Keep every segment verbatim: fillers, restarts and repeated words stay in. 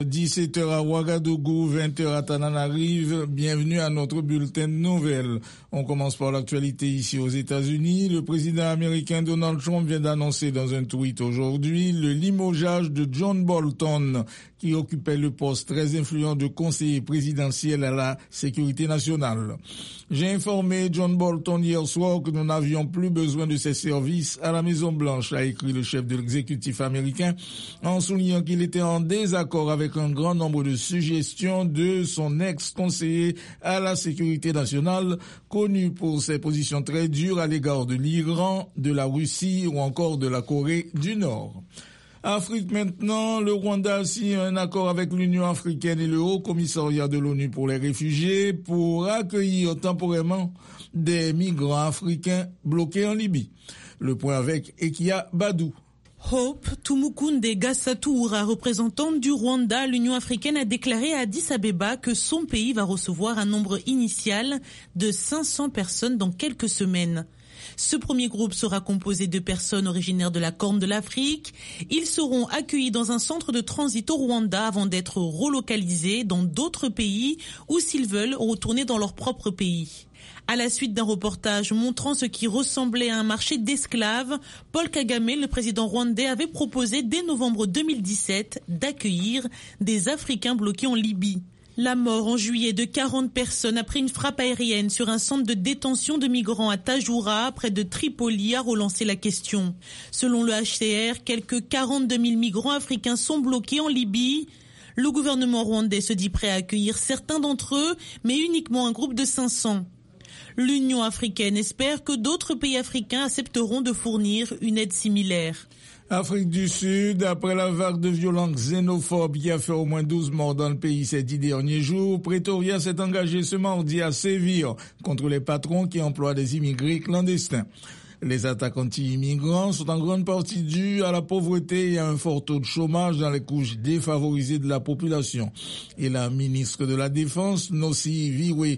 dix-sept heures à Ouagadougou, vingt heures à Tananarive. Bienvenue à notre bulletin de nouvelles. On commence par l'actualité ici aux États-Unis. Le président américain Donald Trump vient d'annoncer dans un tweet aujourd'hui le limogeage de John Bolton, qui occupait le poste très influent de conseiller présidentiel à la sécurité nationale. J'ai informé John Bolton hier soir que nous n'avions plus besoin de ses services à la Maison-Blanche, a écrit le chef de l'exécutif américain, en soulignant qu'il était en désaccord avec un grand nombre de suggestions de son ex-conseiller à la sécurité nationale, connu pour ses positions très dures à l'égard de l'Iran, de la Russie ou encore de la Corée du Nord. Afrique maintenant, le Rwanda a signé un accord avec l'Union africaine et le Haut Commissariat de l'ONU pour les réfugiés pour accueillir temporairement des migrants africains bloqués en Libye. Le point avec Ekia Badou. Hope Tumukunde Gassatoura, représentante du Rwanda à l'Union africaine, a déclaré à Addis Abeba que son pays va recevoir un nombre initial de cinq cents personnes dans quelques semaines. Ce premier groupe sera composé de personnes originaires de la Corne de l'Afrique. Ils seront accueillis dans un centre de transit au Rwanda avant d'être relocalisés dans d'autres pays ou, s'ils veulent, retourner dans leur propre pays. À la suite d'un reportage montrant ce qui ressemblait à un marché d'esclaves, Paul Kagame, le président rwandais, avait proposé dès novembre deux mille dix-sept d'accueillir des Africains bloqués en Libye. La mort en juillet de quarante personnes après une frappe aérienne sur un centre de détention de migrants à Tajoura, près de Tripoli, a relancé la question. Selon le H C R, quelques quarante-deux mille migrants africains sont bloqués en Libye. Le gouvernement rwandais se dit prêt à accueillir certains d'entre eux, mais uniquement un groupe de cinq cents. L'Union africaine espère que d'autres pays africains accepteront de fournir une aide similaire. Afrique du Sud, après la vague de violence xénophobe qui a fait au moins douze morts dans le pays ces dix derniers jours, Pretoria s'est engagé ce mardi à sévir contre les patrons qui emploient des immigrés clandestins. Les attaques anti-immigrants sont en grande partie dues à la pauvreté et à un fort taux de chômage dans les couches défavorisées de la population. Et la ministre de la Défense, Nosiviwe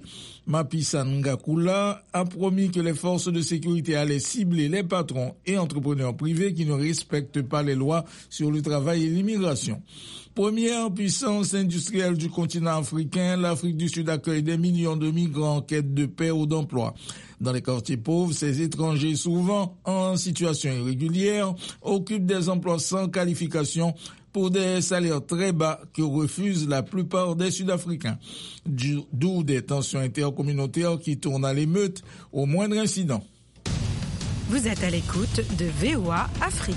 Mapisa-Ngakula, a promis que les forces de sécurité allaient cibler les patrons et entrepreneurs privés qui ne respectent pas les lois sur le travail et l'immigration. Première puissance industrielle du continent africain, l'Afrique du Sud accueille des millions de migrants en quête de paix ou d'emploi. Dans les quartiers pauvres, ces étrangers, souvent en situation irrégulière, occupent des emplois sans qualification pour des salaires très bas que refusent la plupart des Sud-Africains. D'où des tensions intercommunautaires qui tournent à l'émeute au moindre incident. Vous êtes à l'écoute de V O A Afrique.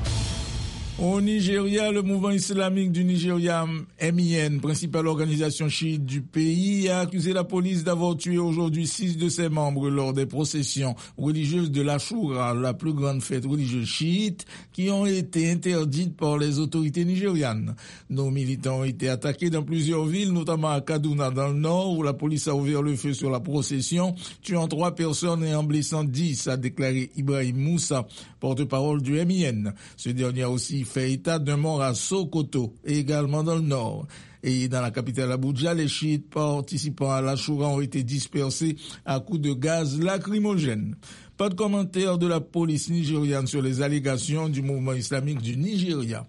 Au Nigeria, le mouvement islamique du Nigeria, M I N, principale organisation chiite du pays, a accusé la police d'avoir tué aujourd'hui six de ses membres lors des processions religieuses de l'Ashura, la plus grande fête religieuse chiite, qui ont été interdites par les autorités nigérianes. Nos militants ont été attaqués dans plusieurs villes, notamment à Kaduna dans le nord, où la police a ouvert le feu sur la procession, tuant trois personnes et en blessant dix, a déclaré Ibrahim Moussa, porte-parole du M I N. Ce dernier a aussi fait état d'un mort à Sokoto et également dans le nord. Et dans la capitale Abuja, les chiites participant à l'Ashura ont été dispersés à coups de gaz lacrymogène. Pas de commentaire de la police nigériane sur les allégations du mouvement islamique du Nigeria.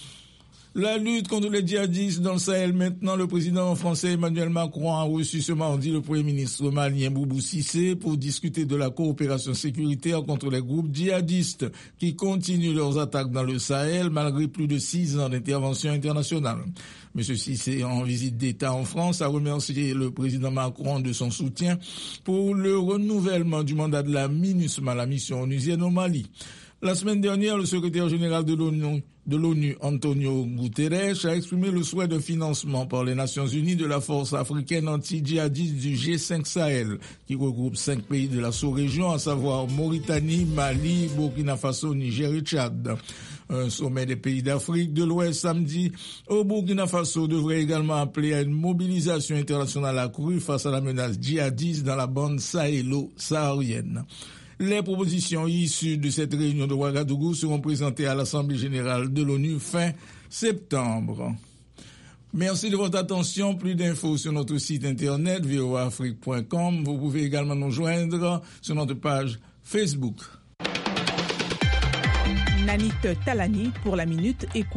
La lutte contre les djihadistes dans le Sahel maintenant, le président français Emmanuel Macron a reçu ce mardi le premier ministre malien Boubou Cissé pour discuter de la coopération sécuritaire contre les groupes djihadistes qui continuent leurs attaques dans le Sahel malgré plus de six ans d'intervention internationale. Monsieur Cissé, en visite d'État en France, a remercié le président Macron de son soutien pour le renouvellement du mandat de la MINUSMA, la mission onusienne au Mali. La semaine dernière, le secrétaire général de l'ONU, de l'ONU, Antonio Guterres, a exprimé le souhait de financement par les Nations Unies de la force africaine anti-djihadiste du G cinq Sahel, qui regroupe cinq pays de la sous-région, à savoir Mauritanie, Mali, Burkina Faso, Niger et Tchad. Un sommet des pays d'Afrique de l'Ouest samedi au Burkina Faso devrait également appeler à une mobilisation internationale accrue face à la menace djihadiste dans la bande sahélo-saharienne. Les propositions issues de cette réunion de Ouagadougou seront présentées à l'Assemblée générale de l'ONU fin septembre. Merci de votre attention. Plus d'infos sur notre site internet v o a afrique point com. Vous pouvez également nous joindre sur notre page Facebook. Nanit Talani pour la Minute Écho.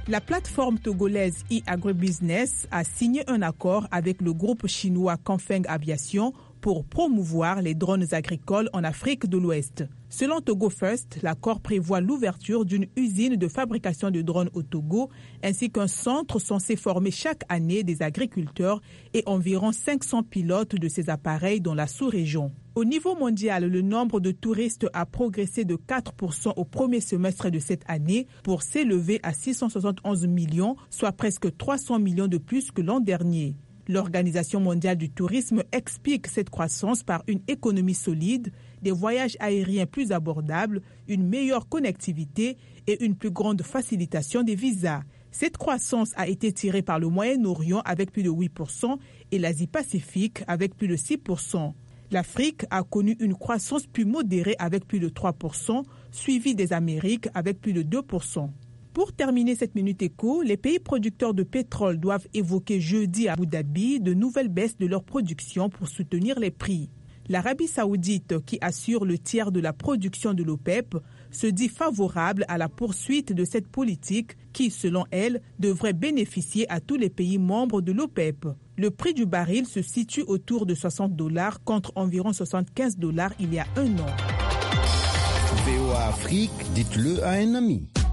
La plateforme togolaise e-agribusiness a signé un accord avec le groupe chinois Canfeng Aviation pour promouvoir les drones agricoles en Afrique de l'Ouest. Selon Togo First, l'accord prévoit l'ouverture d'une usine de fabrication de drones au Togo, ainsi qu'un centre censé former chaque année des agriculteurs et environ cinq cents pilotes de ces appareils dans la sous-région. Au niveau mondial, le nombre de touristes a progressé de quatre pour cent au premier semestre de cette année pour s'élever à six cent soixante et onze millions, soit presque trois cents millions de plus que l'an dernier. L'Organisation mondiale du tourisme explique cette croissance par une économie solide, des voyages aériens plus abordables, une meilleure connectivité et une plus grande facilitation des visas. Cette croissance a été tirée par le Moyen-Orient avec plus de huit pour cent et l'Asie-Pacifique avec plus de six pour cent. L'Afrique a connu une croissance plus modérée avec plus de trois pour cent, suivie des Amériques avec plus de deux pour cent. Pour terminer cette Minute Éco, les pays producteurs de pétrole doivent évoquer jeudi à Abu Dhabi de nouvelles baisses de leur production pour soutenir les prix. L'Arabie saoudite, qui assure le tiers de la production de l'OPEP, se dit favorable à la poursuite de cette politique qui, selon elle, devrait bénéficier à tous les pays membres de l'OPEP. Le prix du baril se situe autour de soixante dollars contre environ soixante-quinze dollars il y a un an. V O A Afrique, dites-le à un ami.